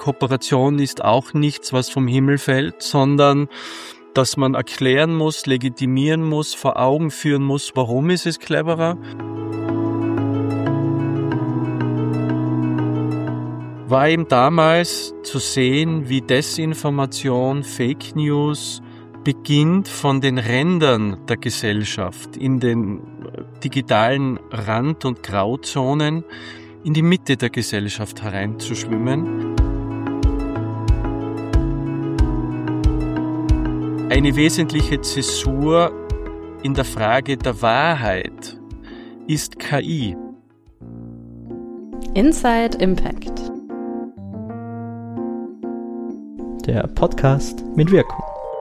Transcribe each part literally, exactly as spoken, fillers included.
Kooperation ist auch nichts, was vom Himmel fällt, sondern dass man erklären muss, legitimieren muss, vor Augen führen muss, warum ist es cleverer. War eben damals zu sehen, wie Desinformation, Fake News beginnt von den Rändern der Gesellschaft, in den digitalen Rand- und Grauzonen, in die Mitte der Gesellschaft hereinzuschwimmen. Eine wesentliche Zäsur in der Frage der Wahrheit ist K I. Inside Impact. Der Podcast mit Wirkung.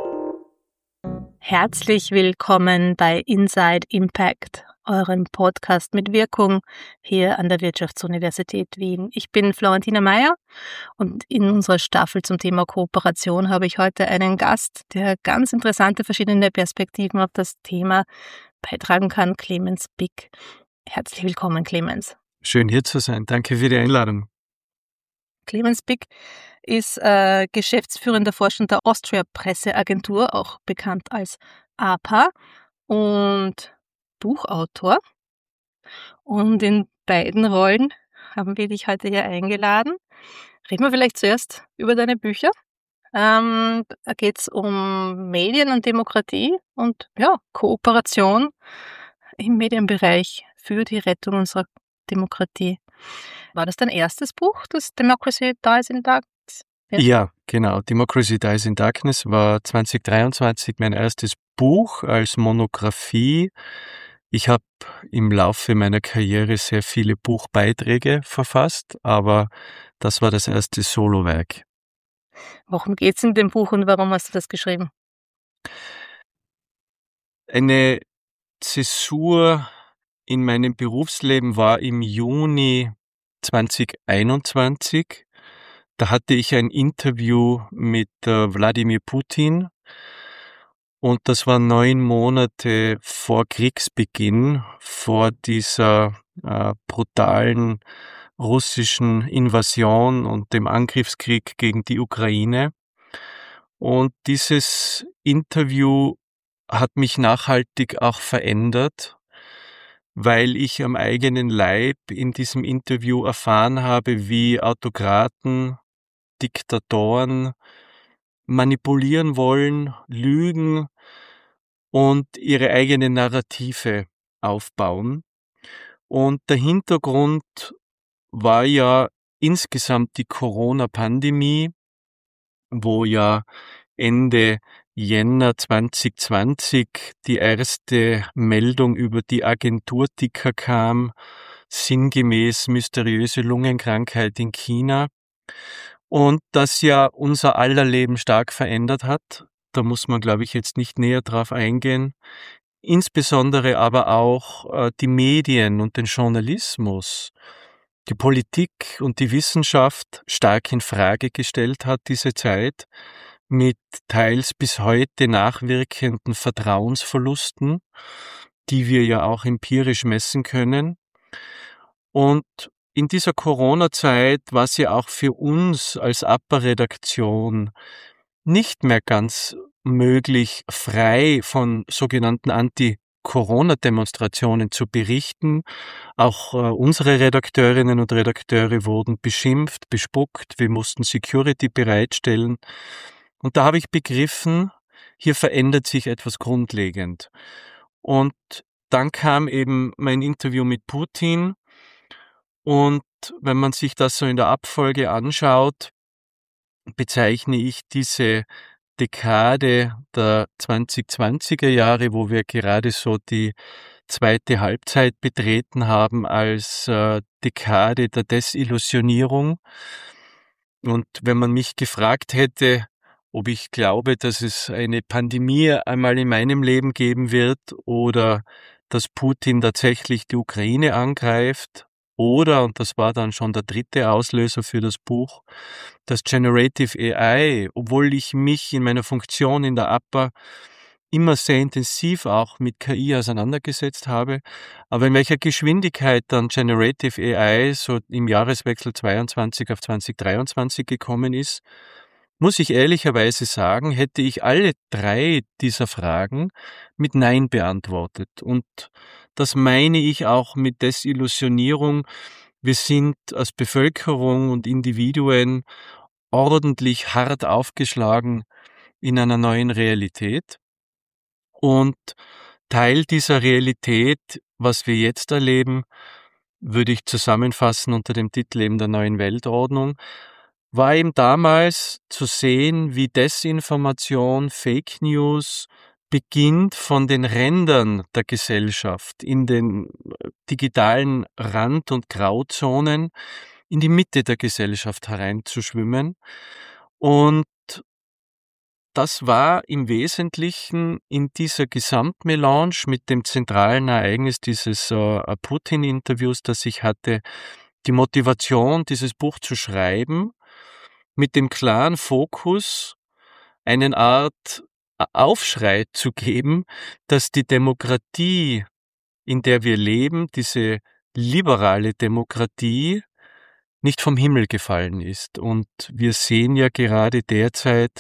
Herzlich willkommen bei Inside Impact, eurem Podcast mit Wirkung hier an der Wirtschaftsuniversität Wien. Ich bin Florentina Meyer und in unserer Staffel zum Thema Kooperation habe ich heute einen Gast, der ganz interessante verschiedene Perspektiven auf das Thema beitragen kann, Clemens Pick. Herzlich willkommen, Clemens. Schön hier zu sein. Danke für die Einladung. Clemens Pick ist äh, geschäftsführender Vorstand der Austria Presseagentur, auch bekannt als A P A, und Buchautor. Und in beiden Rollen haben wir dich heute hier eingeladen. Reden wir vielleicht zuerst über deine Bücher. Ähm, da geht es um Medien und Demokratie und ja, Kooperation im Medienbereich für die Rettung unserer Demokratie. War das dein erstes Buch, das Democracy Dies in Darkness? Ja. ja, genau. Democracy Dies in Darkness war zwanzig dreiundzwanzig mein erstes Buch als Monographie. Ich habe im Laufe meiner Karriere sehr viele Buchbeiträge verfasst, aber das war das erste Solowerk. Worum geht's in dem Buch und warum hast du das geschrieben? Eine Zäsur in meinem Berufsleben war im Juni zwanzig einundzwanzig. Da hatte ich ein Interview mit äh, Wladimir Putin und das war neun Monate vor Kriegsbeginn, vor dieser äh, brutalen russischen Invasion und dem Angriffskrieg gegen die Ukraine. Und dieses Interview hat mich nachhaltig auch verändert, weil ich am eigenen Leib in diesem Interview erfahren habe, wie Autokraten, Diktatoren manipulieren wollen, lügen und ihre eigene Narrative aufbauen. Und der Hintergrund war ja insgesamt die Corona-Pandemie, wo ja Ende Jänner zwanzig zwanzig die erste Meldung über die Agenturticker kam, sinngemäß mysteriöse Lungenkrankheit in China. Und das ja unser aller Leben stark verändert hat. Da muss man, glaube ich, jetzt nicht näher drauf eingehen. Insbesondere aber auch äh, die Medien und den Journalismus, die Politik und die Wissenschaft stark in Frage gestellt hat, diese Zeit, mit teils bis heute nachwirkenden Vertrauensverlusten, die wir ja auch empirisch messen können. Und in dieser Corona-Zeit war es ja auch für uns als A P A-Redaktion nicht mehr ganz möglich, frei von sogenannten Anti-Corona-Demonstrationen zu berichten. Auch äh, unsere Redakteurinnen und Redakteure wurden beschimpft, bespuckt. Wir mussten Security bereitstellen. Und da habe ich begriffen, hier verändert sich etwas grundlegend. Und dann kam eben mein Interview mit Putin. Und wenn man sich das so in der Abfolge anschaut, bezeichne ich diese Dekade der zwanzig zwanziger Jahre, wo wir gerade so die zweite Halbzeit betreten haben, als äh, Dekade der Desillusionierung. Und wenn man mich gefragt hätte, ob ich glaube, dass es eine Pandemie einmal in meinem Leben geben wird oder dass Putin tatsächlich die Ukraine angreift, oder, und das war dann schon der dritte Auslöser für das Buch, das Generative A I, obwohl ich mich in meiner Funktion in der A P A immer sehr intensiv auch mit K I auseinandergesetzt habe. Aber in welcher Geschwindigkeit dann Generative A I so im Jahreswechsel zweiundzwanzig auf zwanzig dreiundzwanzig gekommen ist, muss ich ehrlicherweise sagen, hätte ich alle drei dieser Fragen mit Nein beantwortet. Und das meine ich auch mit Desillusionierung. Wir sind als Bevölkerung und Individuen ordentlich hart aufgeschlagen in einer neuen Realität. Und Teil dieser Realität, was wir jetzt erleben, würde ich zusammenfassen unter dem Titel eben der neuen Weltordnung, war eben damals zu sehen, wie Desinformation, Fake News beginnt von den Rändern der Gesellschaft, in den digitalen Rand- und Grauzonen, in die Mitte der Gesellschaft hereinzuschwimmen. Und das war im Wesentlichen in dieser Gesamtmelange mit dem zentralen Ereignis dieses äh, Putin-Interviews, das ich hatte, die Motivation, dieses Buch zu schreiben, mit dem klaren Fokus, eine Art Aufschrei zu geben, dass die Demokratie, in der wir leben, diese liberale Demokratie, nicht vom Himmel gefallen ist. Und wir sehen ja gerade derzeit,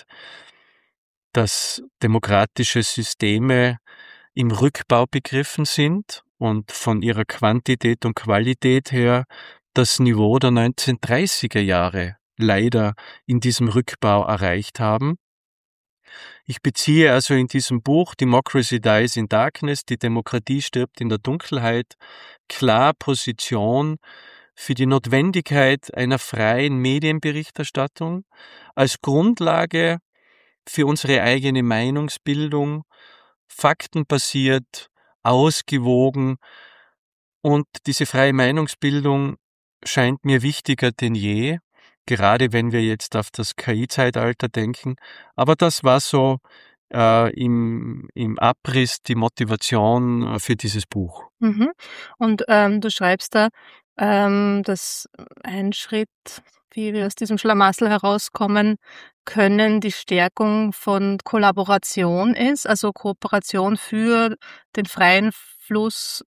dass demokratische Systeme im Rückbau begriffen sind und von ihrer Quantität und Qualität her das Niveau der neunzehnhundertdreißiger Jahre leider in diesem Rückbau erreicht haben. Ich beziehe also in diesem Buch Democracy Dies in Darkness, die Demokratie stirbt in der Dunkelheit, klar Position für die Notwendigkeit einer freien Medienberichterstattung als Grundlage für unsere eigene Meinungsbildung, faktenbasiert, ausgewogen. Und diese freie Meinungsbildung scheint mir wichtiger denn je, gerade wenn wir jetzt auf das K I-Zeitalter denken. Aber das war so äh, im, im Abriss die Motivation für dieses Buch. Mhm. Und ähm, du schreibst da, ähm, dass ein Schritt, wie wir aus diesem Schlamassel herauskommen können, die Stärkung von Kollaboration ist, also Kooperation für den freien Fluss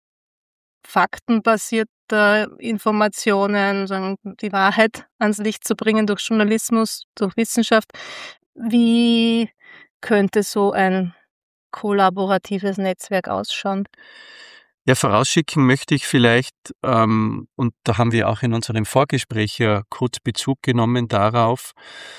faktenbasierter Informationen, sagen, die Wahrheit ans Licht zu bringen durch Journalismus, durch Wissenschaft. Wie könnte so ein kollaboratives Netzwerk ausschauen? Ja, vorausschicken möchte ich vielleicht, ähm, und da haben wir auch in unserem Vorgespräch ja kurz Bezug genommen darauf,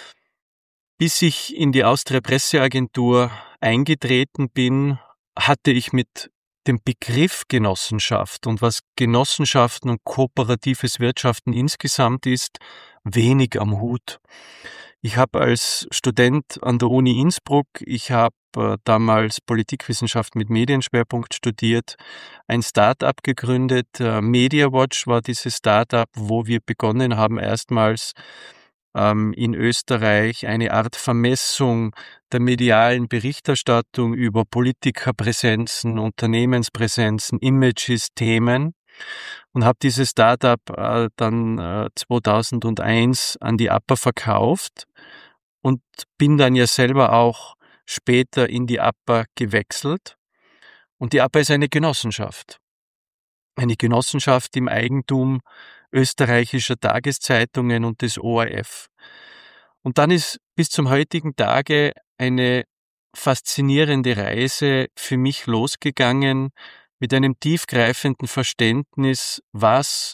bis ich in die Austria Presseagentur eingetreten bin, hatte ich mit dem Begriff Genossenschaft und was Genossenschaften und kooperatives Wirtschaften insgesamt ist, wenig am Hut. Ich habe als Student an der Uni Innsbruck, ich habe äh, damals Politikwissenschaft mit Medienschwerpunkt studiert, ein Start-up gegründet. Äh, MediaWatch war dieses Start-up, wo wir begonnen haben, erstmals ähm, in Österreich eine Art Vermessung der medialen Berichterstattung über Politikerpräsenzen, Unternehmenspräsenzen, Images, Themen. Und habe dieses Startup äh, dann äh, zweitausendeins an die A P A verkauft und bin dann ja selber auch später in die A P A gewechselt. Und die A P A ist eine Genossenschaft. Eine Genossenschaft im Eigentum österreichischer Tageszeitungen und des O R F. Und dann ist bis zum heutigen Tage eine faszinierende Reise für mich losgegangen, mit einem tiefgreifenden Verständnis, was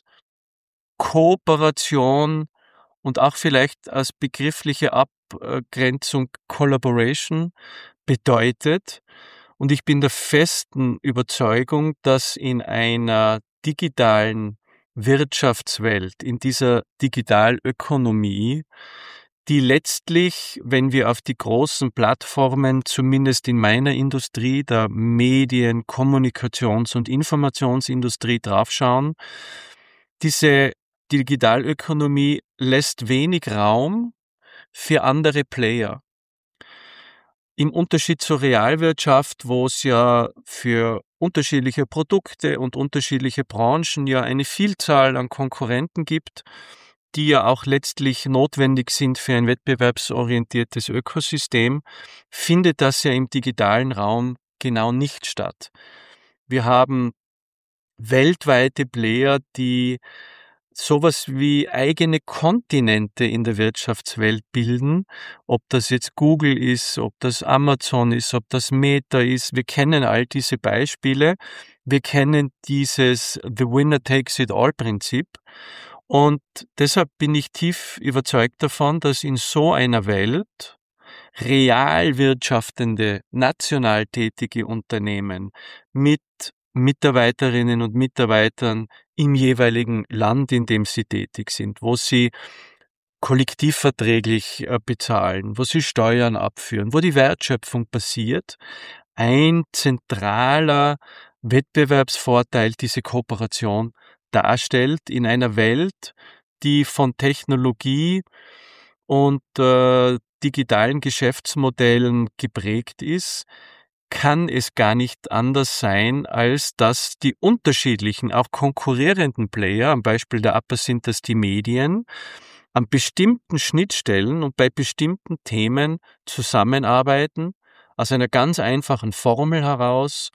Kooperation und auch vielleicht als begriffliche Abgrenzung Collaboration bedeutet. Und ich bin der festen Überzeugung, dass in einer digitalen Wirtschaftswelt, in dieser Digitalökonomie, die letztlich, wenn wir auf die großen Plattformen, zumindest in meiner Industrie, der Medien-, Kommunikations- und Informationsindustrie draufschauen, diese Digitalökonomie lässt wenig Raum für andere Player. Im Unterschied zur Realwirtschaft, wo es ja für unterschiedliche Produkte und unterschiedliche Branchen ja eine Vielzahl an Konkurrenten gibt, die ja auch letztlich notwendig sind für ein wettbewerbsorientiertes Ökosystem, findet das ja im digitalen Raum genau nicht statt. Wir haben weltweite Player, die sowas wie eigene Kontinente in der Wirtschaftswelt bilden, ob das jetzt Google ist, ob das Amazon ist, ob das Meta ist. Wir kennen all diese Beispiele. Wir kennen dieses The Winner Takes It All Prinzip. Und deshalb bin ich tief überzeugt davon, dass in so einer Welt real wirtschaftende, national tätige Unternehmen mit Mitarbeiterinnen und Mitarbeitern im jeweiligen Land, in dem sie tätig sind, wo sie kollektivverträglich bezahlen, wo sie Steuern abführen, wo die Wertschöpfung passiert, ein zentraler Wettbewerbsvorteil diese Kooperation darstellt in einer Welt, die von Technologie und äh, digitalen Geschäftsmodellen geprägt ist, kann es gar nicht anders sein, als dass die unterschiedlichen, auch konkurrierenden Player, am Beispiel der Upper sind das die Medien, an bestimmten Schnittstellen und bei bestimmten Themen zusammenarbeiten, aus einer ganz einfachen Formel heraus.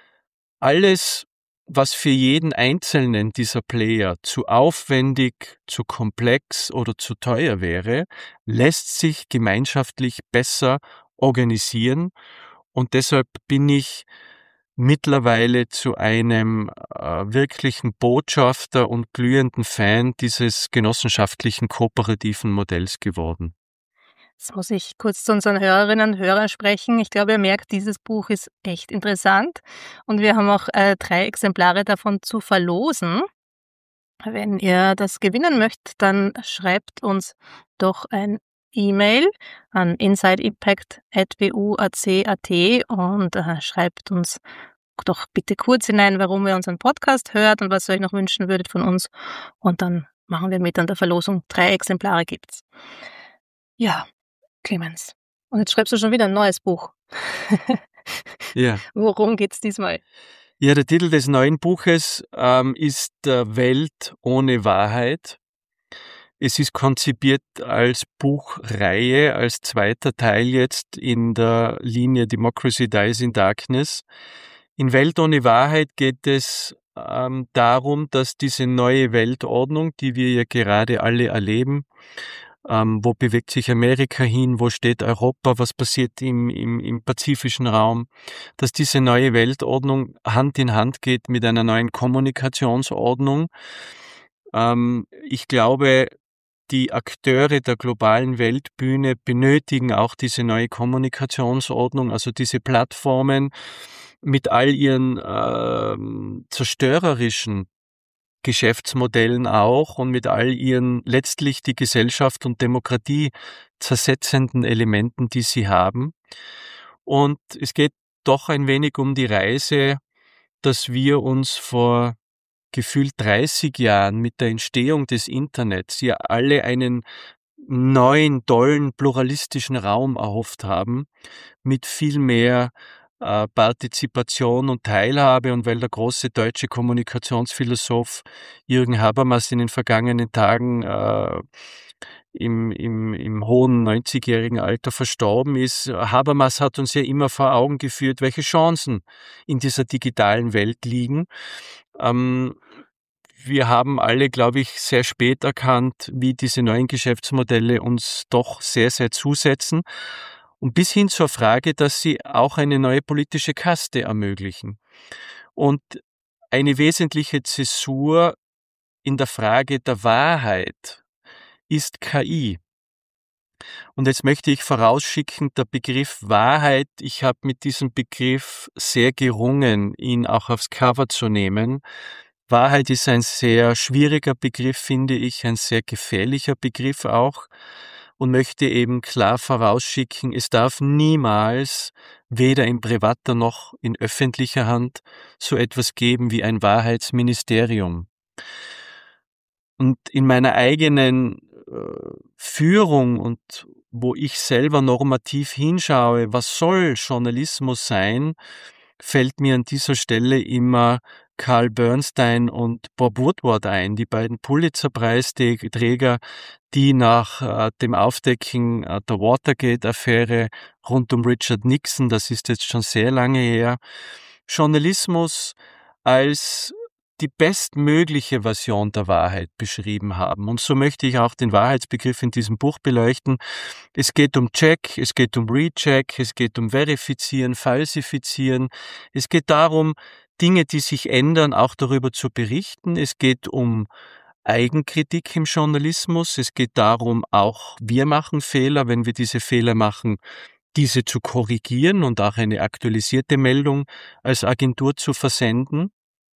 Alles, was für jeden einzelnen dieser Player zu aufwendig, zu komplex oder zu teuer wäre, lässt sich gemeinschaftlich besser organisieren. Und deshalb bin ich mittlerweile zu einem äh, wirklichen Botschafter und glühenden Fan dieses genossenschaftlichen kooperativen Modells geworden. Jetzt muss ich kurz zu unseren Hörerinnen und Hörern sprechen. Ich glaube, ihr merkt, dieses Buch ist echt interessant und wir haben auch äh, drei Exemplare davon zu verlosen. Wenn ihr das gewinnen möchtet, dann schreibt uns doch ein E-Mail an insideimpact at w u a c punkt a t und äh, schreibt uns doch bitte kurz hinein, warum ihr unseren Podcast hört und was ihr euch noch wünschen würdet von uns. Und dann machen wir mit an der Verlosung. Drei Exemplare gibt's. Ja, Clemens. Und jetzt schreibst du schon wieder ein neues Buch. Ja. Worum geht's diesmal? Ja, der Titel des neuen Buches ähm, ist äh, Welt ohne Wahrheit. Es ist konzipiert als Buchreihe, als zweiter Teil jetzt in der Linie Democracy Dies in Darkness. In Welt ohne Wahrheit geht es ähm, darum, dass diese neue Weltordnung, die wir ja gerade alle erleben, ähm, wo bewegt sich Amerika hin, wo steht Europa, was passiert im, im, im pazifischen Raum, dass diese neue Weltordnung Hand in Hand geht mit einer neuen Kommunikationsordnung. Ähm, ich glaube, die Akteure der globalen Weltbühne benötigen auch diese neue Kommunikationsordnung, also diese Plattformen mit all ihren äh, zerstörerischen Geschäftsmodellen auch und mit all ihren letztlich die Gesellschaft und Demokratie zersetzenden Elementen, die sie haben. Und es geht doch ein wenig um die Reise, dass wir uns vor gefühlt dreißig Jahren mit der Entstehung des Internets ja alle einen neuen, tollen, pluralistischen Raum erhofft haben, mit viel mehr äh, Partizipation und Teilhabe. Und weil der große deutsche Kommunikationsphilosoph Jürgen Habermas in den vergangenen Tagen äh, im, im, im hohen neunzigjährigen Alter verstorben ist, Habermas hat uns ja immer vor Augen geführt, welche Chancen in dieser digitalen Welt liegen. Ähm, wir haben alle, glaube ich, sehr spät erkannt, wie diese neuen Geschäftsmodelle uns doch sehr, sehr zusetzen. Und bis hin zur Frage, dass sie auch eine neue politische Kaste ermöglichen. Und eine wesentliche Zäsur in der Frage der Wahrheit ist K I. Und jetzt möchte ich vorausschicken, der Begriff Wahrheit, ich habe mit diesem Begriff sehr gerungen, ihn auch aufs Cover zu nehmen. Wahrheit ist ein sehr schwieriger Begriff, finde ich, ein sehr gefährlicher Begriff auch und möchte eben klar vorausschicken, es darf niemals, weder in privater noch in öffentlicher Hand, so etwas geben wie ein Wahrheitsministerium. Und in meiner eigenen äh, Führung und wo ich selber normativ hinschaue, was soll Journalismus sein, fällt mir an dieser Stelle immer Carl Bernstein und Bob Woodward ein, die beiden Pulitzer-Preisträger, die nach äh, dem Aufdecken äh, der Watergate-Affäre rund um Richard Nixon, das ist jetzt schon sehr lange her, Journalismus als die bestmögliche Version der Wahrheit beschrieben haben. Und so möchte ich auch den Wahrheitsbegriff in diesem Buch beleuchten. Es geht um Check, es geht um Recheck, es geht um Verifizieren, Falsifizieren. Es geht darum, Dinge, die sich ändern, auch darüber zu berichten. Es geht um Eigenkritik im Journalismus. Es geht darum, auch wir machen Fehler, wenn wir diese Fehler machen, diese zu korrigieren und auch eine aktualisierte Meldung als Agentur zu versenden.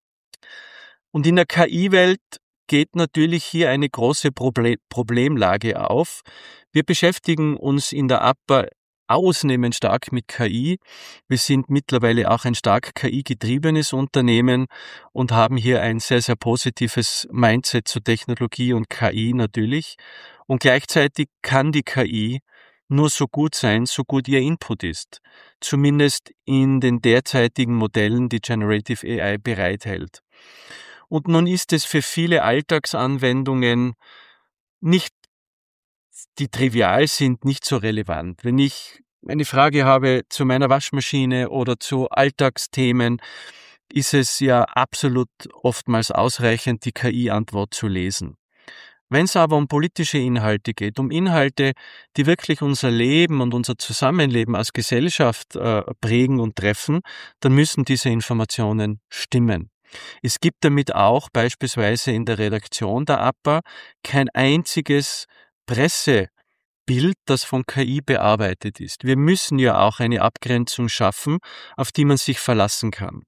Und in der K I-Welt geht natürlich hier eine große Proble- Problemlage auf. Wir beschäftigen uns in der A P A ausnehmend stark mit K I. Wir sind mittlerweile auch ein stark K I-getriebenes Unternehmen und haben hier ein sehr, sehr positives Mindset zu Technologie und K I natürlich. Und gleichzeitig kann die K I nur so gut sein, so gut ihr Input ist. Zumindest in den derzeitigen Modellen, die Generative A I bereithält. Und nun ist es für viele Alltagsanwendungen nicht, die trivial sind, nicht so relevant. Wenn ich eine Frage habe zu meiner Waschmaschine oder zu Alltagsthemen, ist es ja absolut oftmals ausreichend, die K I-Antwort zu lesen. Wenn es aber um politische Inhalte geht, um Inhalte, die wirklich unser Leben und unser Zusammenleben als Gesellschaft äh, prägen und treffen, dann müssen diese Informationen stimmen. Es gibt damit auch beispielsweise in der Redaktion der A P A kein einziges Pressebild, das von K I bearbeitet ist. Wir müssen ja auch eine Abgrenzung schaffen, auf die man sich verlassen kann.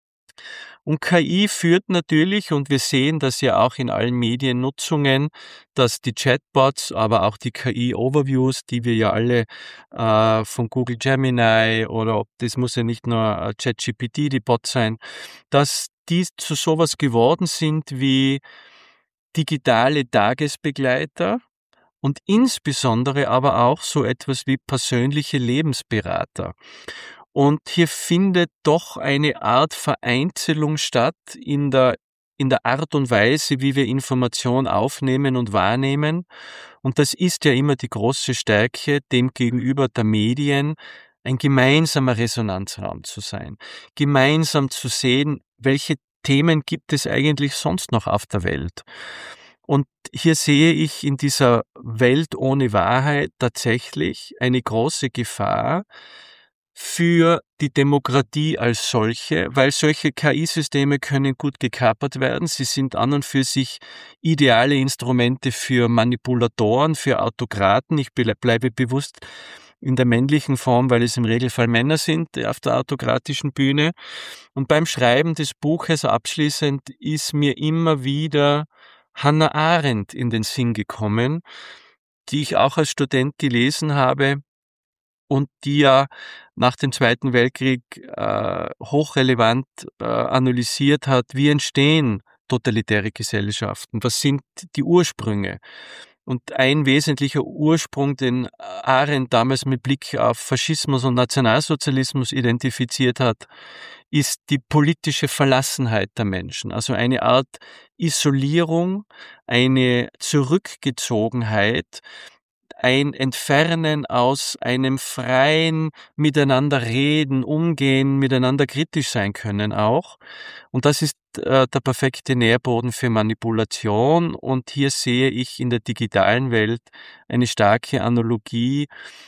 Und K I führt natürlich, und wir sehen das ja auch in allen Mediennutzungen, dass die Chatbots, aber auch die K I-Overviews, die wir ja alle äh, von Google Gemini oder ob das muss ja nicht nur äh, ChatGPT, die Bots sein, dass die zu sowas geworden sind wie digitale Tagesbegleiter und insbesondere aber auch so etwas wie persönliche Lebensberater. Und hier findet doch eine Art Vereinzelung statt in der, in der Art und Weise, wie wir Information aufnehmen und wahrnehmen. Und das ist ja immer die große Stärke, dem gegenüber der Medien ein gemeinsamer Resonanzraum zu sein, gemeinsam zu sehen, welche Themen gibt es eigentlich sonst noch auf der Welt. Und hier sehe ich in dieser Welt ohne Wahrheit tatsächlich eine große Gefahr für die Demokratie als solche, weil solche K I-Systeme können gut gekapert werden. Sie sind an und für sich ideale Instrumente für Manipulatoren, für Autokraten. Ich bleibe bewusst in der männlichen Form, weil es im Regelfall Männer sind auf der autokratischen Bühne. Und beim Schreiben des Buches abschließend ist mir immer wieder Hannah Arendt in den Sinn gekommen, die ich auch als Student gelesen habe und die ja nach dem Zweiten Weltkrieg äh, hochrelevant äh, analysiert hat, wie entstehen totalitäre Gesellschaften, was sind die Ursprünge. Und ein wesentlicher Ursprung, den Arendt damals mit Blick auf Faschismus und Nationalsozialismus identifiziert hat, ist die politische Verlassenheit der Menschen. Also eine Art Isolierung, eine Zurückgezogenheit, ein Entfernen aus einem freien Miteinander reden, umgehen, miteinander kritisch sein können auch. Und das ist äh, der perfekte Nährboden für Manipulation. Und hier sehe ich in der digitalen Welt eine starke Analogie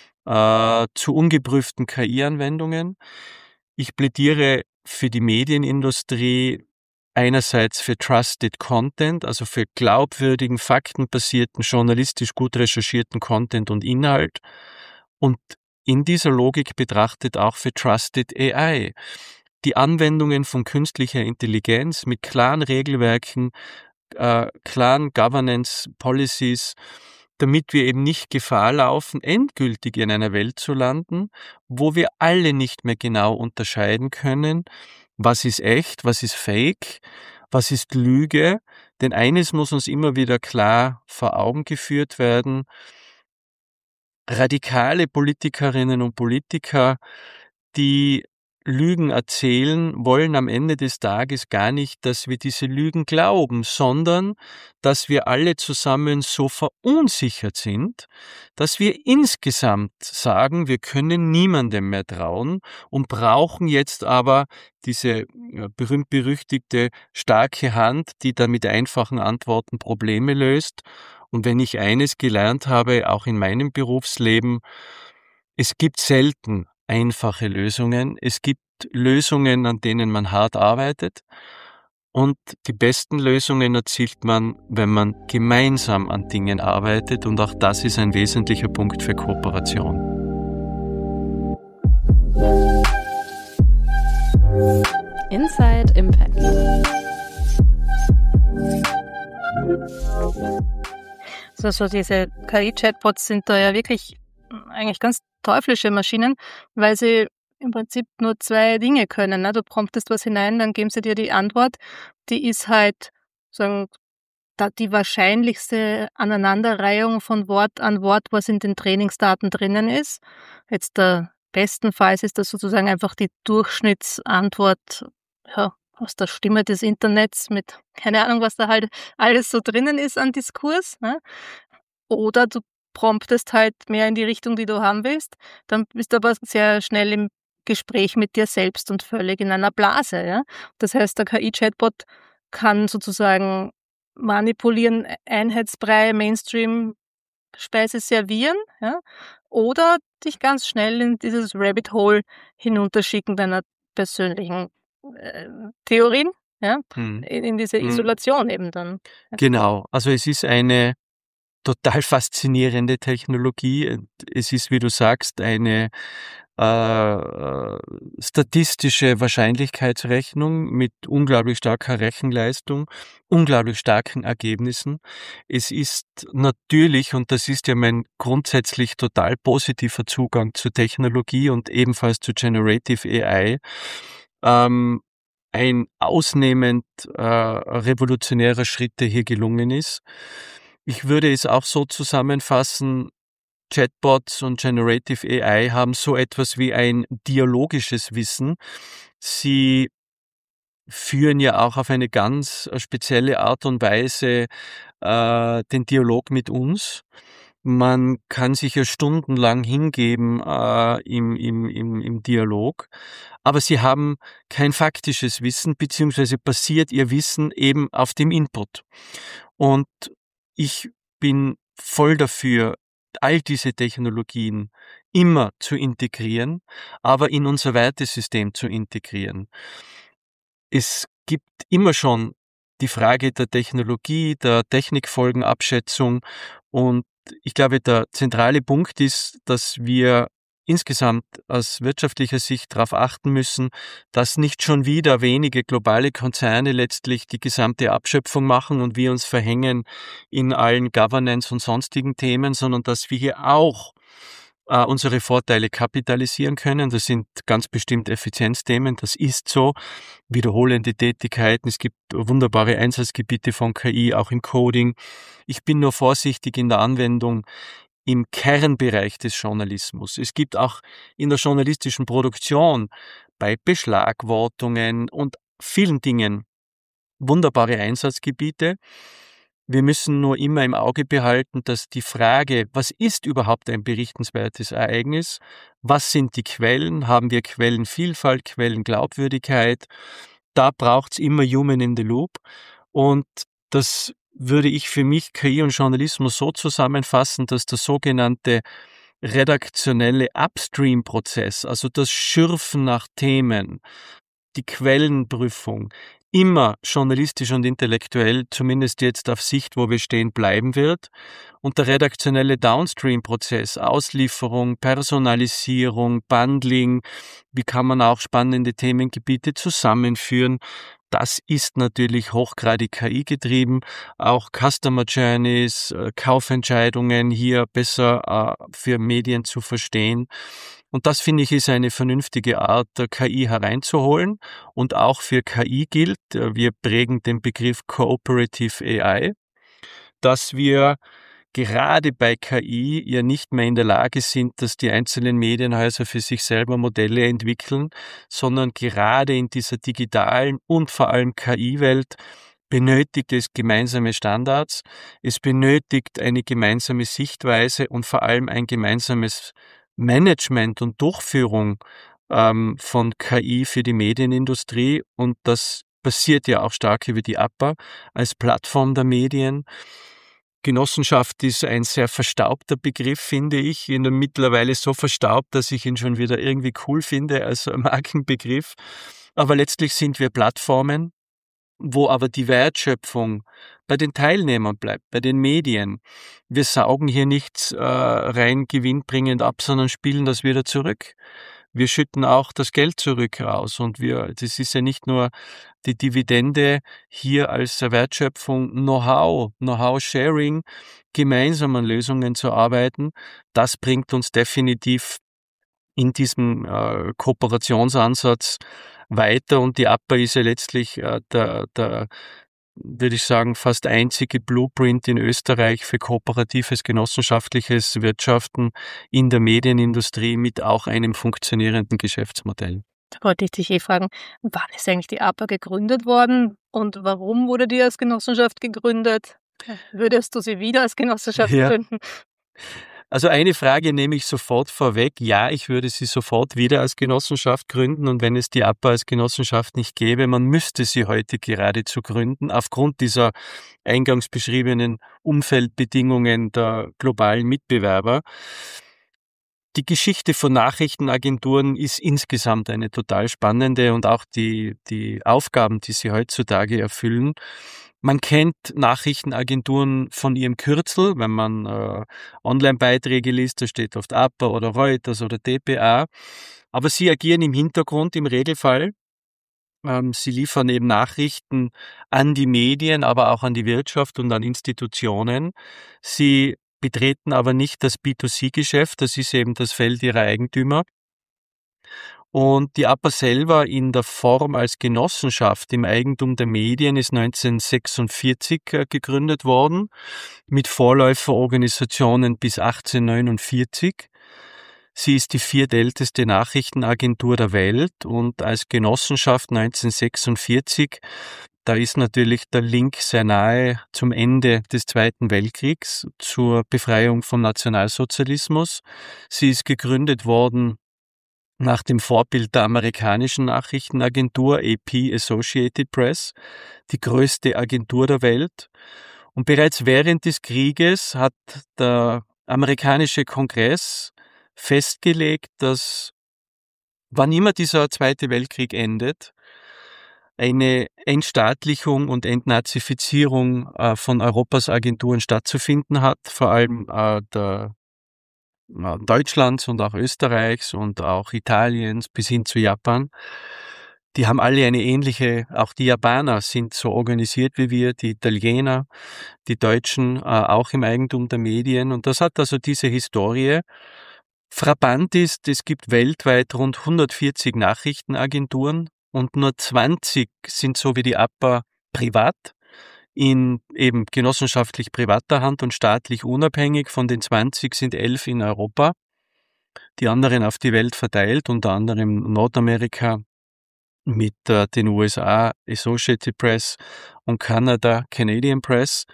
äh, zu ungeprüften K I-Anwendungen. Ich plädiere für die Medienindustrie einerseits für Trusted Content, also für glaubwürdigen, faktenbasierten, journalistisch gut recherchierten Content und Inhalt und in dieser Logik betrachtet auch für Trusted A I. Die Anwendungen von künstlicher Intelligenz mit klaren Regelwerken, äh, klaren Governance Policies, damit wir eben nicht Gefahr laufen, endgültig in einer Welt zu landen, wo wir alle nicht mehr genau unterscheiden können, was ist echt, was ist fake, was ist Lüge. Denn eines muss uns immer wieder klar vor Augen geführt werden: Radikale Politikerinnen und Politiker, die Lügen erzählen, wollen am Ende des Tages gar nicht, dass wir diese Lügen glauben, sondern dass wir alle zusammen so verunsichert sind, dass wir insgesamt sagen, wir können niemandem mehr trauen und brauchen jetzt aber diese berühmt-berüchtigte starke Hand, die dann mit einfachen Antworten Probleme löst. Und wenn ich eines gelernt habe, auch in meinem Berufsleben, es gibt selten einfache Lösungen. Es gibt Lösungen, an denen man hart arbeitet. Und die besten Lösungen erzielt man, wenn man gemeinsam an Dingen arbeitet. Und auch das ist ein wesentlicher Punkt für Kooperation. Inside Impact. So, so diese K I-Chatbots sind da ja wirklich eigentlich ganz teuflische Maschinen, weil sie im Prinzip nur zwei Dinge können. Ne? Du promptest was hinein, dann geben sie dir die Antwort. Die ist halt sagen, da die wahrscheinlichste Aneinanderreihung von Wort an Wort, was in den Trainingsdaten drinnen ist. Jetzt der bestenfalls ist das sozusagen einfach die Durchschnittsantwort ja, aus der Stimme des Internets mit keine Ahnung, was da halt alles so drinnen ist an Diskurs. Ne? Oder du promptest halt mehr in die Richtung, die du haben willst, dann bist du aber sehr schnell im Gespräch mit dir selbst und völlig in einer Blase. Ja? Das heißt, der K I-Chatbot kann sozusagen manipulieren, Einheitsbrei, Mainstream-Speise servieren, ja? Oder dich ganz schnell in dieses Rabbit Hole hinunterschicken deiner persönlichen äh, Theorien, ja? Hm. In, in diese Isolation hm. eben dann. Genau, also es ist eine total faszinierende Technologie. Es ist, wie du sagst, eine äh, statistische Wahrscheinlichkeitsrechnung mit unglaublich starker Rechenleistung, unglaublich starken Ergebnissen. Es ist natürlich, und das ist ja mein grundsätzlich total positiver Zugang zur Technologie und ebenfalls zu Generative A I, ähm, ein ausnehmend äh, revolutionärer Schritt, der hier gelungen ist. Ich würde es auch so zusammenfassen, Chatbots und Generative A I haben so etwas wie ein dialogisches Wissen. Sie führen ja auch auf eine ganz spezielle Art und Weise äh, den Dialog mit uns. Man kann sich ja stundenlang hingeben äh, im, im, im, im Dialog, aber sie haben kein faktisches Wissen, beziehungsweise basiert ihr Wissen eben auf dem Input. Und ich bin voll dafür, all diese Technologien immer zu integrieren, aber in unser Wertesystem zu integrieren. Es gibt immer schon die Frage der Technologie, der Technikfolgenabschätzung und ich glaube, der zentrale Punkt ist, dass wir insgesamt aus wirtschaftlicher Sicht darauf achten müssen, dass nicht schon wieder wenige globale Konzerne letztlich die gesamte Abschöpfung machen und wir uns verhängen in allen Governance und sonstigen Themen, sondern dass wir hier auch äh, unsere Vorteile kapitalisieren können. Das sind ganz bestimmt Effizienzthemen, das ist so. Wiederholende Tätigkeiten, es gibt wunderbare Einsatzgebiete von K I, auch im Coding. Ich bin nur vorsichtig in der Anwendung im Kernbereich des Journalismus. Es gibt auch in der journalistischen Produktion bei Beschlagwortungen und vielen Dingen wunderbare Einsatzgebiete. Wir müssen nur immer im Auge behalten, dass die Frage, was ist überhaupt ein berichtenswertes Ereignis? Was sind die Quellen? Haben wir Quellenvielfalt, Quellenglaubwürdigkeit? Da braucht's immer Human in the Loop. Und das würde ich für mich K I und Journalismus so zusammenfassen, dass der sogenannte redaktionelle Upstream-Prozess, also das Schürfen nach Themen, die Quellenprüfung, immer journalistisch und intellektuell, zumindest jetzt auf Sicht, wo wir stehen, bleiben wird. Und der redaktionelle Downstream-Prozess, Auslieferung, Personalisierung, Bundling, wie kann man auch spannende Themengebiete zusammenführen, das ist natürlich hochgradig K I getrieben. Auch Customer Journeys, Kaufentscheidungen hier besser äh, für Medien zu verstehen. Und das, finde ich, ist eine vernünftige Art, K I hereinzuholen. Und auch für K I gilt, wir prägen den Begriff Cooperative A I, dass wir gerade bei K I ja nicht mehr in der Lage sind, dass die einzelnen Medienhäuser für sich selber Modelle entwickeln, sondern gerade in dieser digitalen und vor allem K I-Welt benötigt es gemeinsame Standards, es benötigt eine gemeinsame Sichtweise und vor allem ein gemeinsames Management und Durchführung ähm, von K I für die Medienindustrie, und das passiert ja auch stark über die A P A als Plattform der Medien. Genossenschaft ist ein sehr verstaubter Begriff, finde ich, ihn mittlerweile so verstaubt, dass ich ihn schon wieder irgendwie cool finde als Markenbegriff. Aber letztlich sind wir Plattformen, wo aber die Wertschöpfung bei den Teilnehmern bleibt, bei den Medien. Wir saugen hier nichts äh, rein gewinnbringend ab, sondern spielen das wieder zurück. Wir schütten auch das Geld zurück raus, und wir, das ist ja nicht nur die Dividende hier als Wertschöpfung, Know-how, Know-how-Sharing, gemeinsam an Lösungen zu arbeiten. Das bringt uns definitiv in diesem äh, Kooperationsansatz weiter, und die A P A ist ja letztlich äh, der, der, würde ich sagen, fast einzige Blueprint in Österreich für kooperatives genossenschaftliches Wirtschaften in der Medienindustrie mit auch einem funktionierenden Geschäftsmodell. Da wollte ich dich eh fragen, wann ist eigentlich die A P A gegründet worden und warum wurde die als Genossenschaft gegründet? Würdest du sie wieder als Genossenschaft Ja. gründen? Also eine Frage nehme ich sofort vorweg. Ja, ich würde sie sofort wieder als Genossenschaft gründen, und wenn es die A P A als Genossenschaft nicht gäbe, man müsste sie heute geradezu gründen, aufgrund dieser eingangs beschriebenen Umfeldbedingungen der globalen Mitbewerber. Die Geschichte von Nachrichtenagenturen ist insgesamt eine total spannende, und auch die, die Aufgaben, die sie heutzutage erfüllen. Man kennt Nachrichtenagenturen von ihrem Kürzel, wenn man äh, Online-Beiträge liest, da steht oft A P A oder Reuters oder D P A. Aber sie agieren im Hintergrund im Regelfall. Ähm, sie liefern eben Nachrichten an die Medien, aber auch an die Wirtschaft und an Institutionen. Sie betreten aber nicht das B zwei C-Geschäft, das ist eben das Feld ihrer Eigentümer. Und die A P A selber in der Form als Genossenschaft im Eigentum der Medien ist neunzehnhundertsechsundvierzig gegründet worden, mit Vorläuferorganisationen bis achtzehnhundertneunundvierzig. Sie ist die viertälteste Nachrichtenagentur der Welt, und als Genossenschaft neunzehnhundertsechsundvierzig, da ist natürlich der Link sehr nahe zum Ende des Zweiten Weltkriegs, zur Befreiung vom Nationalsozialismus. Sie ist gegründet worden nach dem Vorbild der amerikanischen Nachrichtenagentur A P Associated Press, die größte Agentur der Welt. Und bereits während des Krieges hat der amerikanische Kongress festgelegt, dass, wann immer dieser Zweite Weltkrieg endet, eine Entstaatlichung und Entnazifizierung äh, von Europas Agenturen stattzufinden hat, vor allem äh, der äh, Deutschlands und auch Österreichs und auch Italiens bis hin zu Japan. Die haben alle eine ähnliche, auch die Japaner sind so organisiert wie wir, die Italiener, die Deutschen äh, auch im Eigentum der Medien, und das hat also diese Historie. Frappant ist, es gibt weltweit rund hundertvierzig Nachrichtenagenturen, und nur zwanzig sind so wie die A P A privat, in eben genossenschaftlich privater Hand und staatlich unabhängig. Von den zwanzig sind elf in Europa, die anderen auf die Welt verteilt, unter anderem Nordamerika mit äh, den U S A Associated Press und Kanada Canadian Press.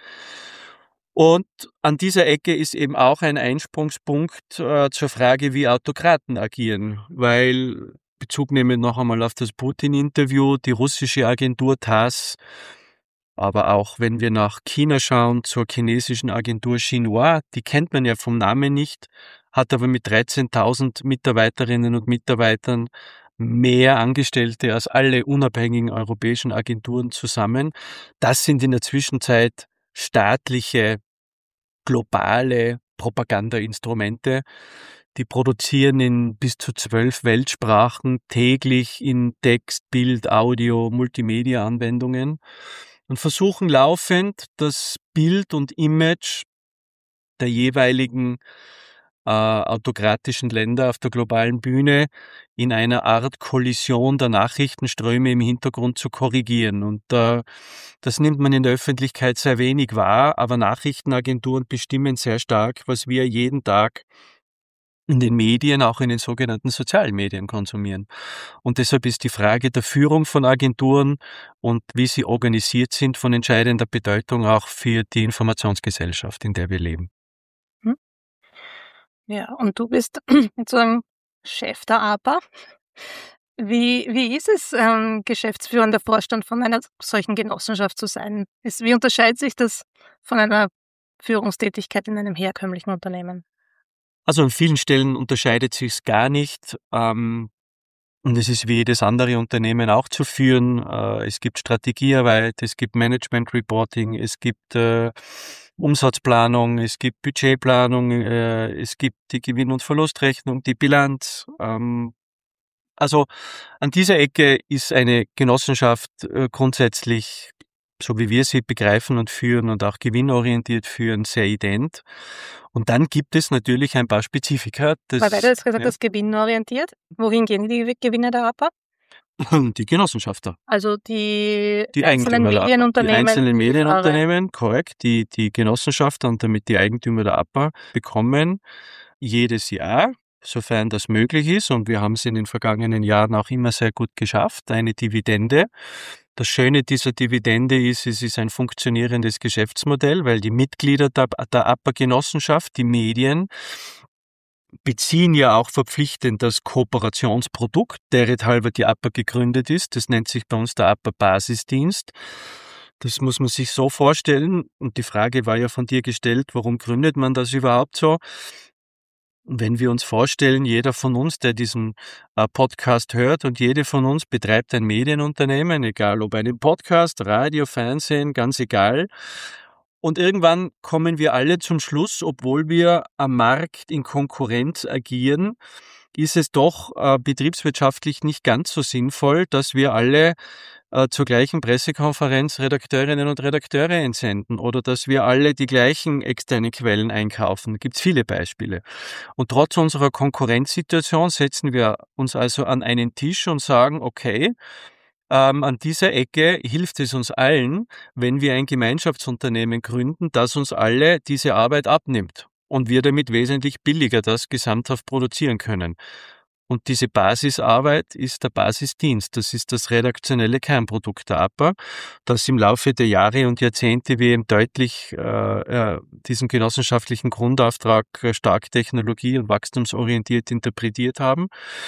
Und an dieser Ecke ist eben auch ein Einsprungspunkt äh, zur Frage, wie Autokraten agieren, weil, Bezug nehmen noch einmal auf das Putin-Interview, die russische Agentur T A S, aber auch wenn wir nach China schauen, zur chinesischen Agentur Xinhua, die kennt man ja vom Namen nicht, hat aber mit dreizehntausend Mitarbeiterinnen und Mitarbeitern mehr Angestellte als alle unabhängigen europäischen Agenturen zusammen. Das sind in der Zwischenzeit staatliche, globale Propagandainstrumente. Die produzieren in bis zu zwölf Weltsprachen täglich in Text, Bild, Audio, Multimedia-Anwendungen und versuchen laufend, das Bild und Image der jeweiligen äh, autokratischen Länder auf der globalen Bühne in einer Art Kollision der Nachrichtenströme im Hintergrund zu korrigieren. Und äh, das nimmt man in der Öffentlichkeit sehr wenig wahr, aber Nachrichtenagenturen bestimmen sehr stark, was wir jeden Tag in den Medien, auch in den sogenannten sozialen Medien konsumieren. Und deshalb ist die Frage der Führung von Agenturen und wie sie organisiert sind von entscheidender Bedeutung auch für die Informationsgesellschaft, in der wir leben. Hm? Ja, und du bist sozusagen Chef der A P A. Wie, wie ist es, ähm, geschäftsführender Vorstand von einer solchen Genossenschaft zu sein? Ist, wie unterscheidet sich das von einer Führungstätigkeit in einem herkömmlichen Unternehmen? Also an vielen Stellen unterscheidet sich es gar nicht. Ähm, und es ist wie jedes andere Unternehmen auch zu führen. Äh, es gibt Strategiearbeit, es gibt Management Reporting, es gibt äh, Umsatzplanung, es gibt Budgetplanung, äh, es gibt die Gewinn- und Verlustrechnung, die Bilanz. Ähm, also an dieser Ecke ist eine Genossenschaft äh, grundsätzlich, so wie wir sie begreifen und führen und auch gewinnorientiert führen, sehr ident. Und dann gibt es natürlich ein paar Spezifika. Das, Weil, weil du jetzt gesagt ja, hast, gewinnorientiert. Wohin gehen die Gewinne der A P A? die Genossenschafter, Also die, die einzelnen Eigentümer der A P A, die Medienunternehmen. einzelnen die Medienunternehmen, korrekt, die, die Genossenschafter und damit die Eigentümer der A P A bekommen jedes Jahr, sofern das möglich ist, und wir haben es in den vergangenen Jahren auch immer sehr gut geschafft, eine Dividende. Das Schöne dieser Dividende ist, es ist ein funktionierendes Geschäftsmodell, weil die Mitglieder der, der A P A-Genossenschaft, die Medien, beziehen ja auch verpflichtend das Kooperationsprodukt, derethalber die A P A gegründet ist. Das nennt sich bei uns der A P A-Basisdienst. Das muss man sich so vorstellen. Und die Frage war ja von dir gestellt, warum gründet man das überhaupt so? Wenn wir uns vorstellen, jeder von uns, der diesen äh, Podcast hört und jede von uns betreibt ein Medienunternehmen, egal ob einen Podcast, Radio, Fernsehen, ganz egal. Und irgendwann kommen wir alle zum Schluss, obwohl wir am Markt in Konkurrenz agieren, ist es doch äh, betriebswirtschaftlich nicht ganz so sinnvoll, dass wir alle äh, zur gleichen Pressekonferenz Redakteurinnen und Redakteure entsenden oder dass wir alle die gleichen externen Quellen einkaufen. Da gibt es viele Beispiele. Und trotz unserer Konkurrenzsituation setzen wir uns also an einen Tisch und sagen, okay, ähm, an dieser Ecke hilft es uns allen, wenn wir ein Gemeinschaftsunternehmen gründen, das uns alle diese Arbeit abnimmt und wir damit wesentlich billiger das gesamthaft produzieren können. Und diese Basisarbeit ist der Basisdienst. Das ist das redaktionelle Kernprodukt der A P A, das im Laufe der Jahre und Jahrzehnte wir eben deutlich äh, äh, diesen genossenschaftlichen Grundauftrag äh, stark technologie- und wachstumsorientiert interpretiert haben.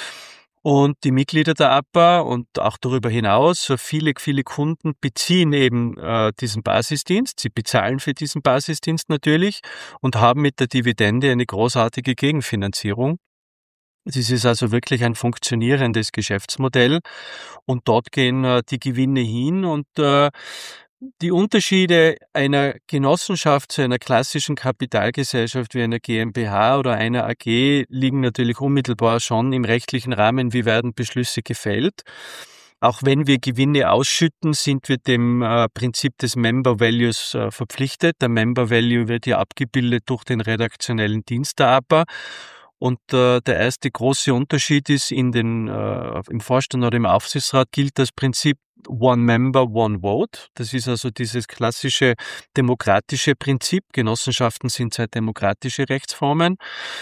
Und die Mitglieder der A P A und auch darüber hinaus, viele, viele Kunden beziehen eben äh, diesen Basisdienst. Sie bezahlen für diesen Basisdienst natürlich und haben mit der Dividende eine großartige Gegenfinanzierung. Das ist also wirklich ein funktionierendes Geschäftsmodell und dort gehen äh, die Gewinne hin und äh, die Unterschiede einer Genossenschaft zu einer klassischen Kapitalgesellschaft wie einer GmbH oder einer A G liegen natürlich unmittelbar schon im rechtlichen Rahmen, wie werden Beschlüsse gefällt. Auch wenn wir Gewinne ausschütten, sind wir dem äh, Prinzip des Member Values äh, verpflichtet. Der Member Value wird ja abgebildet durch den redaktionellen Dienst der A P A. Und äh, der erste große Unterschied ist, in den, äh, im Vorstand oder im Aufsichtsrat gilt das Prinzip One Member, One Vote. Das ist also dieses klassische demokratische Prinzip. Genossenschaften sind sehr demokratische Rechtsformen.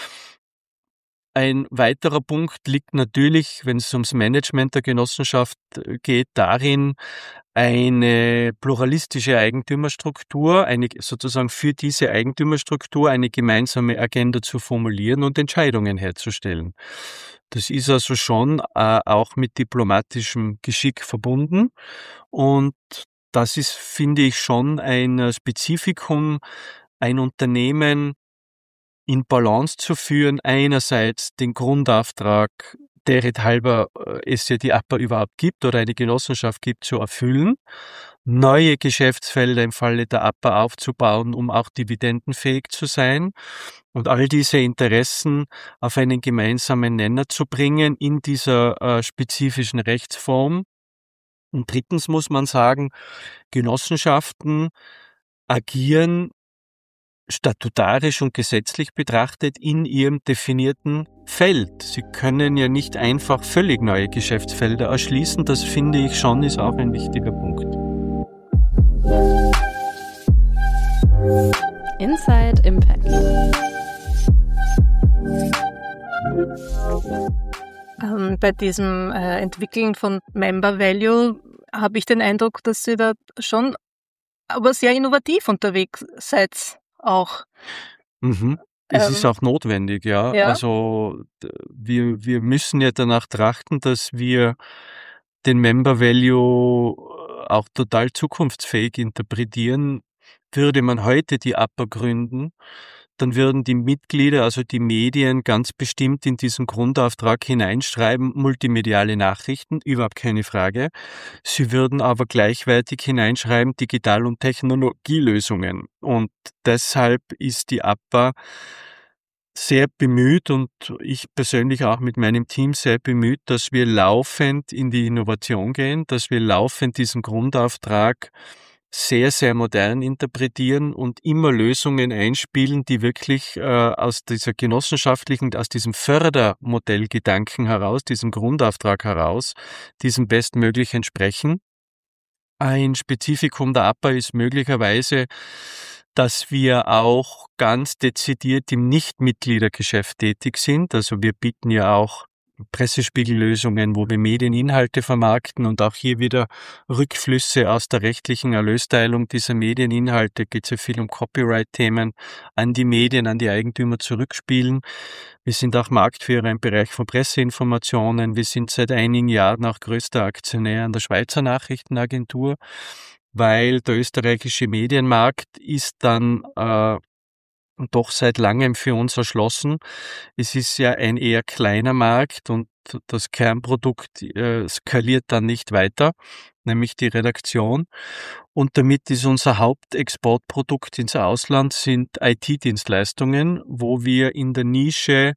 Ein weiterer Punkt liegt natürlich, wenn es ums Management der Genossenschaft geht, darin, eine pluralistische Eigentümerstruktur, eine, sozusagen für diese Eigentümerstruktur eine gemeinsame Agenda zu formulieren und Entscheidungen herzustellen. Das ist also schon äh, auch mit diplomatischem Geschick verbunden und das ist, finde ich, schon ein Spezifikum, ein Unternehmen in Balance zu führen, einerseits den Grundauftrag, derethalber es ja die A P A überhaupt gibt oder eine Genossenschaft gibt, zu erfüllen, neue Geschäftsfelder im Falle der A P A aufzubauen, um auch dividendenfähig zu sein und all diese Interessen auf einen gemeinsamen Nenner zu bringen in dieser äh, spezifischen Rechtsform. Und drittens muss man sagen, Genossenschaften agieren statutarisch und gesetzlich betrachtet in ihrem definierten Feld. Sie können ja nicht einfach völlig neue Geschäftsfelder erschließen. Das finde ich schon ist auch ein wichtiger Punkt. Inside Impact. Ähm, bei diesem äh, Entwickeln von Member Value habe ich den Eindruck, dass ihr da schon aber sehr innovativ unterwegs seid auch. Mhm. Es Ähm, ist auch notwendig, ja. ja. Also d- wir, wir müssen ja danach trachten, dass wir den Member Value äh, auch total zukunftsfähig interpretieren. Würde man heute die A P A gründen, dann würden die Mitglieder, also die Medien, ganz bestimmt in diesen Grundauftrag hineinschreiben, multimediale Nachrichten, überhaupt keine Frage. Sie würden aber gleichwertig hineinschreiben, Digital- und Technologielösungen. Und deshalb ist die A P A sehr bemüht und ich persönlich auch mit meinem Team sehr bemüht, dass wir laufend in die Innovation gehen, dass wir laufend diesen Grundauftrag sehr, sehr modern interpretieren und immer Lösungen einspielen, die wirklich äh, aus dieser genossenschaftlichen, aus diesem Fördermodellgedanken heraus, diesem Grundauftrag heraus, diesem bestmöglich entsprechen. Ein Spezifikum der A P A ist möglicherweise, dass wir auch ganz dezidiert im Nichtmitgliedergeschäft tätig sind. Also wir bieten ja auch Pressespiegellösungen, wo wir Medieninhalte vermarkten und auch hier wieder Rückflüsse aus der rechtlichen Erlösteilung dieser Medieninhalte, geht es ja viel um Copyright-Themen, an die Medien, an die Eigentümer zurückspielen. Wir sind auch Marktführer im Bereich von Presseinformationen. Wir sind seit einigen Jahren auch größter Aktionär an der Schweizer Nachrichtenagentur, weil der österreichische Medienmarkt ist dann äh, doch seit langem für uns erschlossen. Es ist ja ein eher kleiner Markt und das Kernprodukt äh, skaliert dann nicht weiter, nämlich die Redaktion. Und damit ist unser Hauptexportprodukt ins Ausland sind I T-Dienstleistungen, wo wir in der Nische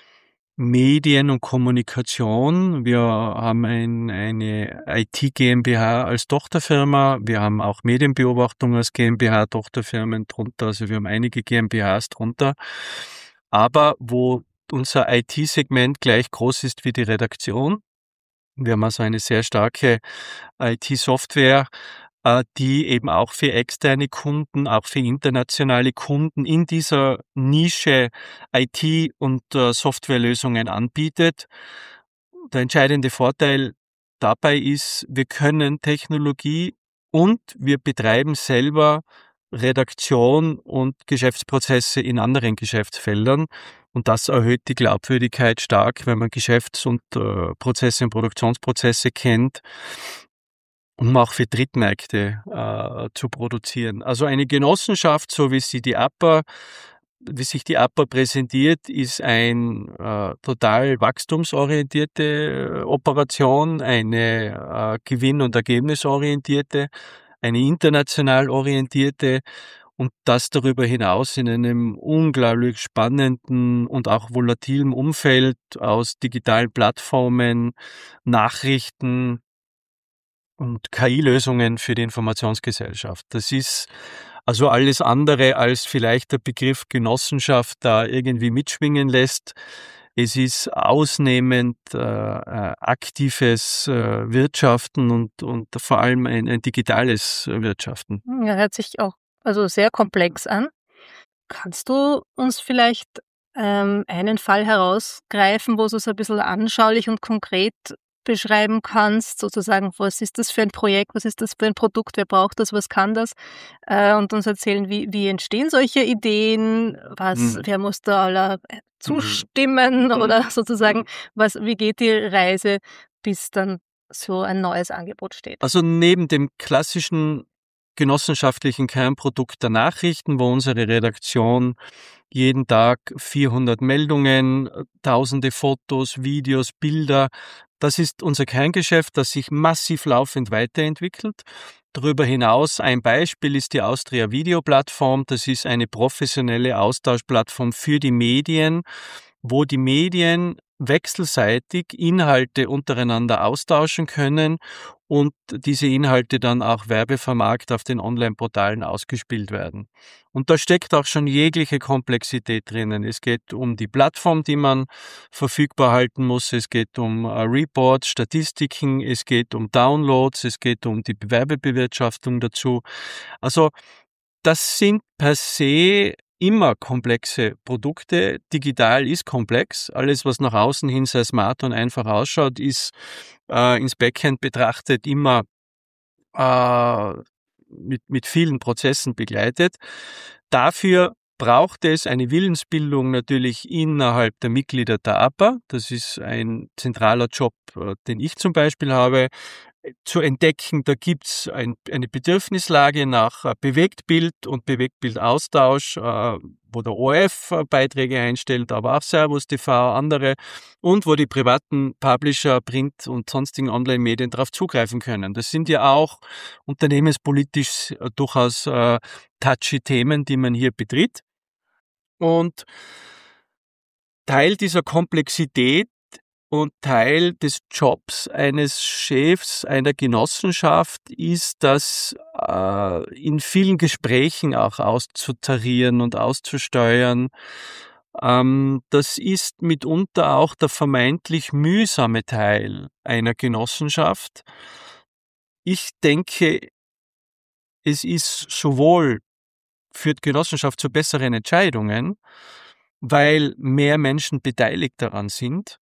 Medien und Kommunikation. Wir haben ein, eine I T GmbH als Tochterfirma. Wir haben auch Medienbeobachtung als GmbH Tochterfirmen drunter. Also wir haben einige GmbHs drunter. Aber wo unser I T-Segment gleich groß ist wie die Redaktion. Wir haben also eine sehr starke I T-Software, äh, die eben auch für externe Kunden, auch für internationale Kunden in dieser Nische I T und äh, Softwarelösungen anbietet. Der entscheidende Vorteil dabei ist, wir können Technologie und wir betreiben selber Redaktion und Geschäftsprozesse in anderen Geschäftsfeldern. Und das erhöht die Glaubwürdigkeit stark, wenn man Geschäfts- und äh, Prozesse und Produktionsprozesse kennt, um auch für Drittmärkte äh, zu produzieren. Also eine Genossenschaft, so wie sie die A P A, wie sich die A P A präsentiert, ist ein äh, total wachstumsorientierte äh, Operation, eine äh, gewinn- und ergebnisorientierte, eine international orientierte und das darüber hinaus in einem unglaublich spannenden und auch volatilen Umfeld aus digitalen Plattformen, Nachrichten und K I-Lösungen für die Informationsgesellschaft. Das ist also alles andere als vielleicht der Begriff Genossenschaft da irgendwie mitschwingen lässt. Es ist ausnehmend äh, äh, aktives äh, Wirtschaften und, und vor allem ein, ein digitales Wirtschaften. Ja, hört sich auch also sehr komplex an. Kannst du uns vielleicht ähm, einen Fall herausgreifen, wo du es ein bisschen anschaulich und konkret beschreiben kannst, sozusagen, was ist das für ein Projekt, was ist das für ein Produkt, wer braucht das, was kann das, äh, und uns erzählen, wie, wie entstehen solche Ideen, was, Mhm. wer muss da aller zustimmen Mhm. oder sozusagen, was, wie geht die Reise, bis dann so ein neues Angebot steht? Also neben dem klassischen genossenschaftlichen Kernprodukt der Nachrichten, wo unsere Redaktion jeden Tag vierhundert Meldungen, tausende Fotos, Videos, Bilder, das ist unser Kerngeschäft, das sich massiv laufend weiterentwickelt. Darüber hinaus ein Beispiel ist die Austria Video Plattform. Das ist eine professionelle Austauschplattform für die Medien, wo die Medien wechselseitig Inhalte untereinander austauschen können und diese Inhalte dann auch werbevermarkt auf den Online-Portalen ausgespielt werden. Und da steckt auch schon jegliche Komplexität drinnen. Es geht um die Plattform, die man verfügbar halten muss. Es geht um äh, Reports, Statistiken. Es geht um Downloads. Es geht um die Werbebewirtschaftung dazu. Also das sind per se immer komplexe Produkte. Digital ist komplex. Alles, was nach außen hin sehr smart und einfach ausschaut, ist äh, ins Backend betrachtet immer äh, mit, mit vielen Prozessen begleitet. Dafür braucht es eine Willensbildung natürlich innerhalb der Mitglieder der A P A. Das ist ein zentraler Job, äh, den ich zum Beispiel habe, zu entdecken. Da gibt's ein, eine Bedürfnislage nach äh, Bewegtbild und Bewegtbildaustausch, äh, wo der O R F äh, Beiträge einstellt, aber auch Servus T V, andere, und wo die privaten Publisher, Print und sonstigen Online-Medien darauf zugreifen können. Das sind ja auch unternehmenspolitisch äh, durchaus äh, touchy Themen, die man hier betritt. Und Teil dieser Komplexität und Teil des Jobs eines Chefs einer Genossenschaft ist, das äh, in vielen Gesprächen auch auszutarieren und auszusteuern. Ähm, das ist mitunter auch der vermeintlich mühsame Teil einer Genossenschaft. Ich denke, es ist sowohl führt Genossenschaft zu besseren Entscheidungen, weil mehr Menschen beteiligt daran sind.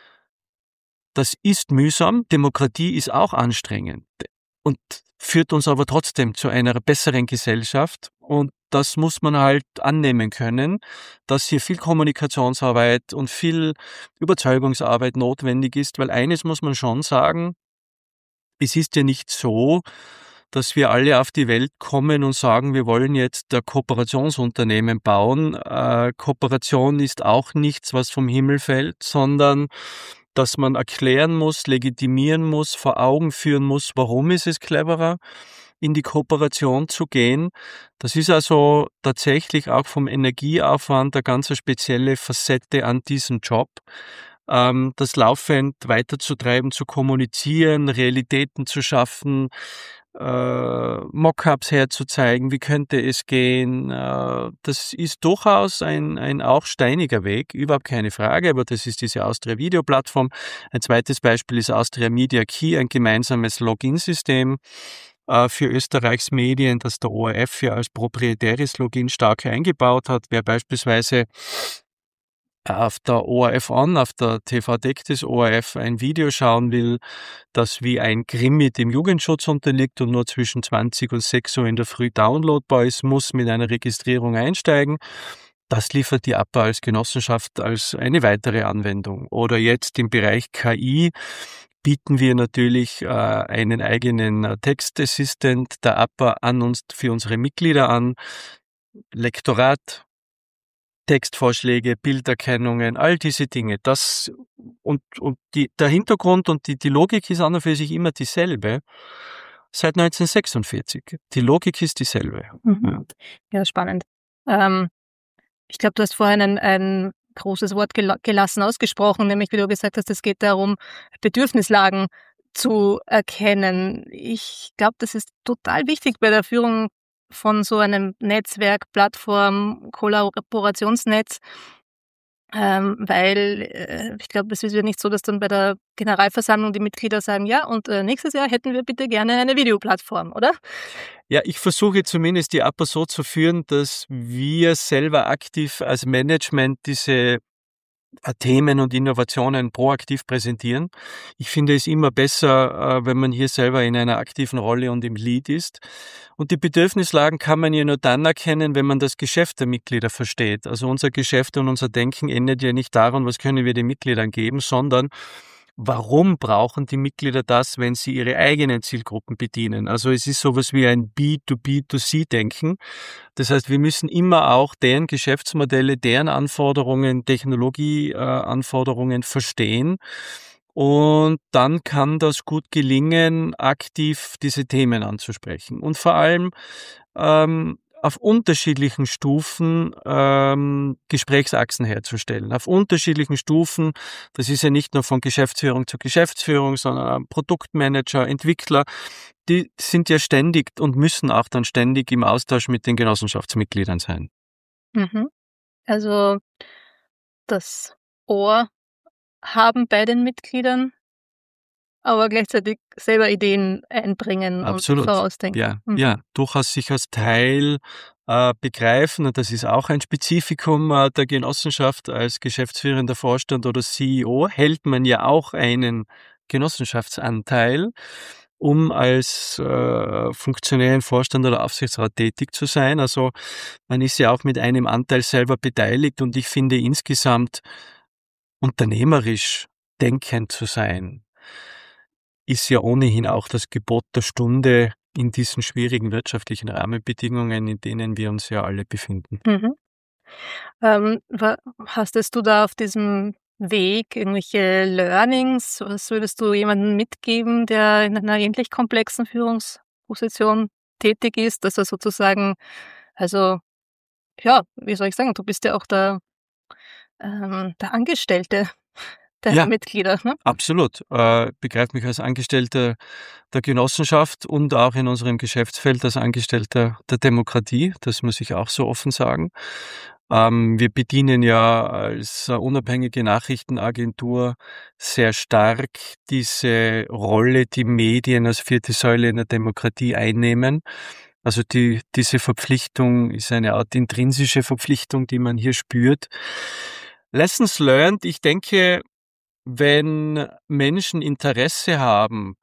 Das ist mühsam, Demokratie ist auch anstrengend und führt uns aber trotzdem zu einer besseren Gesellschaft, und das muss man halt annehmen können, dass hier viel Kommunikationsarbeit und viel Überzeugungsarbeit notwendig ist, weil eines muss man schon sagen, es ist ja nicht so, dass wir alle auf die Welt kommen und sagen, wir wollen jetzt ein Kooperationsunternehmen bauen. Äh, Kooperation ist auch nichts, was vom Himmel fällt, sondern dass man erklären muss, legitimieren muss, vor Augen führen muss, warum ist es cleverer, in die Kooperation zu gehen. Das ist also tatsächlich auch vom Energieaufwand eine ganz spezielle Facette an diesem Job. Ähm, das laufend weiterzutreiben, zu kommunizieren, Realitäten zu schaffen, äh, Mockups herzuzeigen, wie könnte es gehen. Äh, das ist durchaus ein, ein auch steiniger Weg, überhaupt keine Frage, aber das ist diese Austria Video Plattform. Ein zweites Beispiel ist Austria Media Key, ein gemeinsames Login-System äh, für Österreichs Medien, das der O R F ja als proprietäres Login stark eingebaut hat. Wer beispielsweise auf der O R F On, auf der T V-Deck des O R F ein Video schauen will, das wie ein Krimi dem Jugendschutz unterliegt und nur zwischen zwanzig und sechs Uhr in der Früh downloadbar ist, muss mit einer Registrierung einsteigen. Das liefert die A P A als Genossenschaft als eine weitere Anwendung. Oder jetzt im Bereich K I bieten wir natürlich äh, einen eigenen Textassistent der A P A an uns für unsere Mitglieder an. Lektorat, Textvorschläge, Bilderkennungen, all diese Dinge. Das und, und die, der Hintergrund und die, die Logik ist an und für sich immer dieselbe seit neunzehnhundertsechsundvierzig. Die Logik ist dieselbe. Mhm. Ja, spannend. Ähm, ich glaube, du hast vorhin ein, ein großes Wort gel- gelassen ausgesprochen, nämlich wie du gesagt hast, es geht darum, Bedürfnislagen zu erkennen. Ich glaube, das ist total wichtig bei der Führung von so einem Netzwerk, Plattform, Kollaborationsnetz, ähm, weil äh, ich glaube, es ist ja nicht so, dass dann bei der Generalversammlung die Mitglieder sagen, ja, und äh, nächstes Jahr hätten wir bitte gerne eine Videoplattform, oder? Ja, ich versuche zumindest die A P A so zu führen, dass wir selber aktiv als Management diese Themen und Innovationen proaktiv präsentieren. Ich finde es immer besser, wenn man hier selber in einer aktiven Rolle und im Lead ist. Und die Bedürfnislagen kann man ja nur dann erkennen, wenn man das Geschäft der Mitglieder versteht. Also unser Geschäft und unser Denken endet ja nicht daran, was können wir den Mitgliedern geben, sondern warum brauchen die Mitglieder das, wenn sie ihre eigenen Zielgruppen bedienen? Also es ist sowas wie ein B to B to C-Denken. Das heißt, wir müssen immer auch deren Geschäftsmodelle, deren Anforderungen, Technologieanforderungen verstehen. Und dann kann das gut gelingen, aktiv diese Themen anzusprechen. Und vor allem ähm, auf unterschiedlichen Stufen ähm, Gesprächsachsen herzustellen. Auf unterschiedlichen Stufen, das ist ja nicht nur von Geschäftsführung zu Geschäftsführung, sondern Produktmanager, Entwickler, die sind ja ständig und müssen auch dann ständig im Austausch mit den Genossenschaftsmitgliedern sein. Mhm. Also das Ohr haben bei den Mitgliedern, aber gleichzeitig selber Ideen einbringen und Absolut. vorausdenken. Ja, Mhm. ja, durchaus sich als Teil äh, begreifen, und das ist auch ein Spezifikum äh, der Genossenschaft. Als geschäftsführender Vorstand oder C E O hält man ja auch einen Genossenschaftsanteil, um als äh, Funktionär im Vorstand oder Aufsichtsrat tätig zu sein. Also man ist ja auch mit einem Anteil selber beteiligt, und ich finde, insgesamt unternehmerisch denkend zu sein, ist ja ohnehin auch das Gebot der Stunde in diesen schwierigen wirtschaftlichen Rahmenbedingungen, in denen wir uns ja alle befinden. Mhm. Ähm, wa- hastest du da auf diesem Weg irgendwelche Learnings? Was würdest du jemandem mitgeben, der in einer ähnlich komplexen Führungsposition tätig ist, dass er sozusagen, also ja, wie soll ich sagen, du bist ja auch der, ähm, der Angestellte der Ja. Mitglieder, ne? Absolut. Äh, begreift mich als Angestellter der Genossenschaft und auch in unserem Geschäftsfeld als Angestellter der Demokratie. Das muss ich auch so offen sagen. Ähm, wir bedienen ja als äh, unabhängige Nachrichtenagentur sehr stark diese Rolle, die Medien als vierte Säule in der Demokratie einnehmen. Also die, diese Verpflichtung ist eine Art intrinsische Verpflichtung, die man hier spürt. Lessons learned, ich denke, wenn Menschen Interesse haben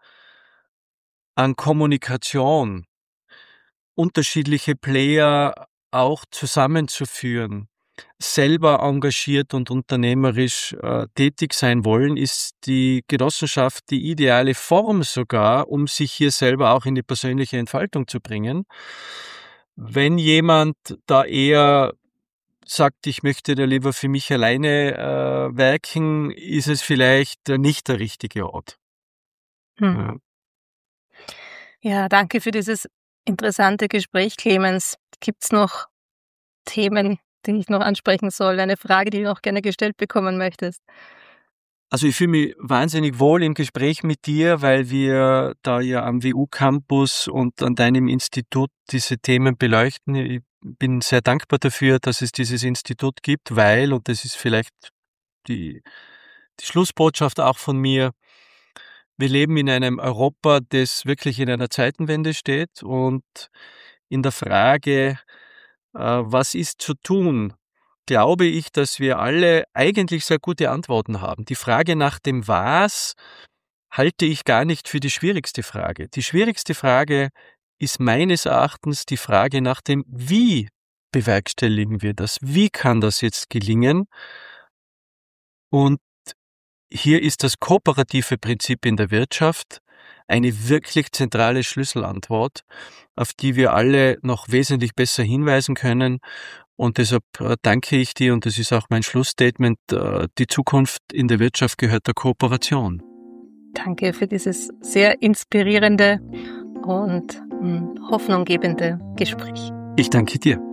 an Kommunikation, unterschiedliche Player auch zusammenzuführen, selber engagiert und unternehmerisch äh, tätig sein wollen, ist die Genossenschaft die ideale Form sogar, um sich hier selber auch in die persönliche Entfaltung zu bringen. Wenn jemand da eher sagt, ich möchte da lieber für mich alleine äh, werken, ist es vielleicht äh, nicht der richtige Ort. Hm. Ja. Ja, danke für dieses interessante Gespräch, Clemens. Gibt's noch Themen, die ich noch ansprechen soll? Eine Frage, die du noch gerne gestellt bekommen möchtest? Also ich fühle mich wahnsinnig wohl im Gespräch mit dir, weil wir da ja am W U-Campus und an deinem Institut diese Themen beleuchten. Ich bin sehr dankbar dafür, dass es dieses Institut gibt, weil, und das ist vielleicht die, die Schlussbotschaft auch von mir, wir leben in einem Europa, das wirklich in einer Zeitenwende steht, und in der Frage, äh, was ist zu tun, glaube ich, dass wir alle eigentlich sehr gute Antworten haben. Die Frage nach dem Was halte ich gar nicht für die schwierigste Frage. Die schwierigste Frage ist meines Erachtens die Frage nach dem Wie bewerkstelligen wir das? Wie kann das jetzt gelingen? Und hier ist das kooperative Prinzip in der Wirtschaft eine wirklich zentrale Schlüsselantwort, auf die wir alle noch wesentlich besser hinweisen können. Und deshalb äh, danke ich dir, und das ist auch mein Schlussstatement, äh, die Zukunft in der Wirtschaft gehört der Kooperation. Danke für dieses sehr inspirierende und mh, hoffnunggebende Gespräch. Ich danke dir.